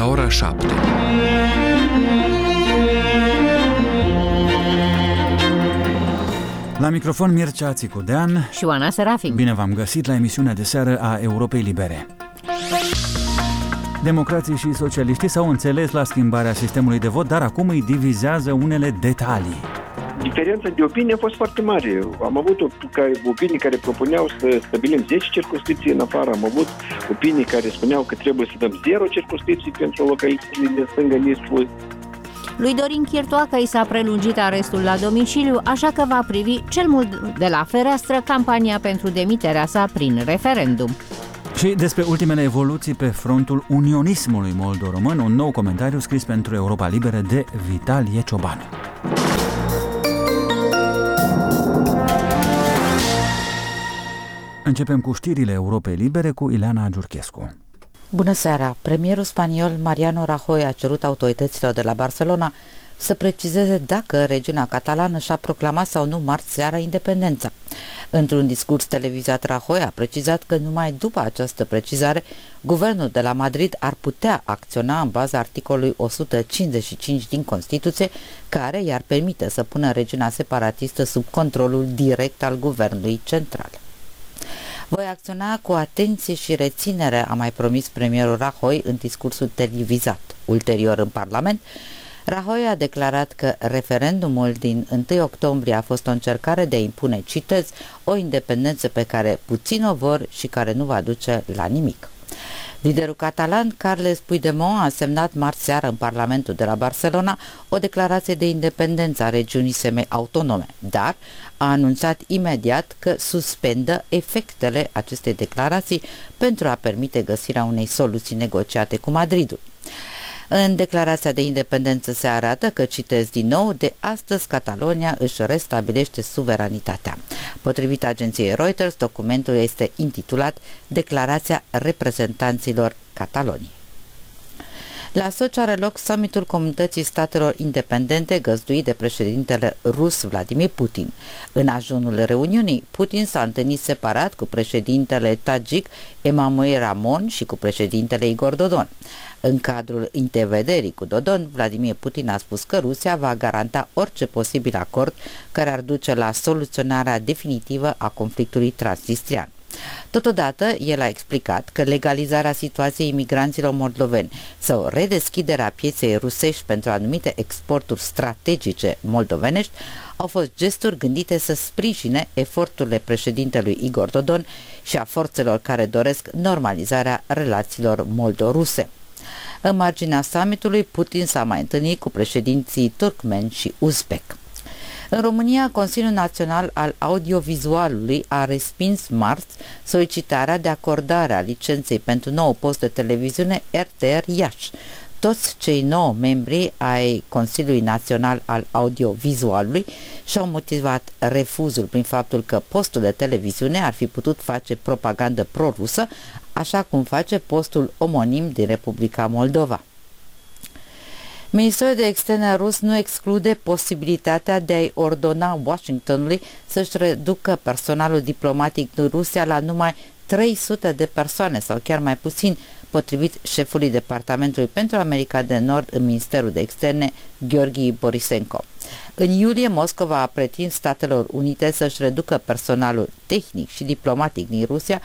la ora 7. La microfon Mircea Țicudean și Oana Serafim. Bine v-am găsit la emisiunea de seară a Europei Libere. Democrații și socialiștii s-au înțeles la schimbarea sistemului de vot, dar acum îi divizează unele detalii. Diferența de opinie a fost foarte mare. Am avut opinii care propuneau să stabilim 10 circumscripții în afară, am avut opinii care spuneau că trebuie să dăm 0 circumscripții pentru localitățile de stânga Nistru. Lui Dorin Chirtoacă i s-a prelungit arestul la domiciliu, așa că va privi cel mult de la fereastră campania pentru demiterea sa prin referendum. Și despre ultimele evoluții pe frontul unionismului moldo-român, un nou comentariu scris pentru Europa Liberă de Vitalie Ciobanu. Începem cu știrile Europei Libere cu Ileana Giurchescu. Bună seara! Premierul spaniol Mariano Rajoy a cerut autorităților de la Barcelona să precizeze dacă regiunea catalană și-a proclamat sau nu marți seara independența. Într-un discurs televizat, Rajoy a precizat că numai după această precizare, guvernul de la Madrid ar putea acționa în baza articolului 155 din Constituție, care i-ar permite să pună regiunea separatistă sub controlul direct al guvernului central. Voi acționa cu atenție și reținere, a mai promis premierul Rajoy în discursul televizat. Ulterior, în Parlament, Rajoy a declarat că referendumul din 1 octombrie a fost o încercare de a impune, citez, o independență pe care puțin o vor și care nu va duce la nimic. Liderul catalan, Carles Puigdemont, a semnat marți seară în Parlamentul de la Barcelona o declarație de independență a regiunii semi-autonome, dar a anunțat imediat că suspendă efectele acestei declarații pentru a permite găsirea unei soluții negociate cu Madridul. În declarația de independență se arată că, citez din nou, de astăzi Catalonia își restabilește suveranitatea. Potrivit agenției Reuters, documentul este intitulat Declarația reprezentanților Cataloniei. La Sochi are loc summitul Comunității Statelor Independente găzduit de președintele rus Vladimir Putin. În ajunul reuniunii, Putin s-a întâlnit separat cu președintele tajik Emmanuel Ramon și cu președintele Igor Dodon. În cadrul intervederii cu Dodon, Vladimir Putin a spus că Rusia va garanta orice posibil acord care ar duce la soluționarea definitivă a conflictului transnistrian. Totodată, el a explicat că legalizarea situației imigranților moldoveni sau redeschiderea pieței rusești pentru anumite exporturi strategice moldovenești au fost gesturi gândite să sprijine eforturile președintelui Igor Dodon și a forțelor care doresc normalizarea relațiilor moldo-ruse. În marginea summitului, Putin s-a mai întâlnit cu președinții turcmeni și uzbek. În România, Consiliul Național al Audiovizualului a respins marți solicitarea de acordare a licenței pentru 9 post de televiziune RTR Iași. Toți cei 9 membri ai Consiliului Național al Audiovizualului și-au motivat refuzul prin faptul că postul de televiziune ar fi putut face propagandă pro-rusă, așa cum face postul omonim din Republica Moldova. Ministerul de Externe rus nu exclude posibilitatea de a-i ordona Washingtonului să-și reducă personalul diplomatic din Rusia la numai 300 de persoane sau chiar mai puțin, potrivit șefului Departamentului pentru America de Nord în Ministerul de Externe, Gheorghi Borisenko. În iulie, Moscova a pretins Statelor Unite să-și reducă personalul tehnic și diplomatic din Rusia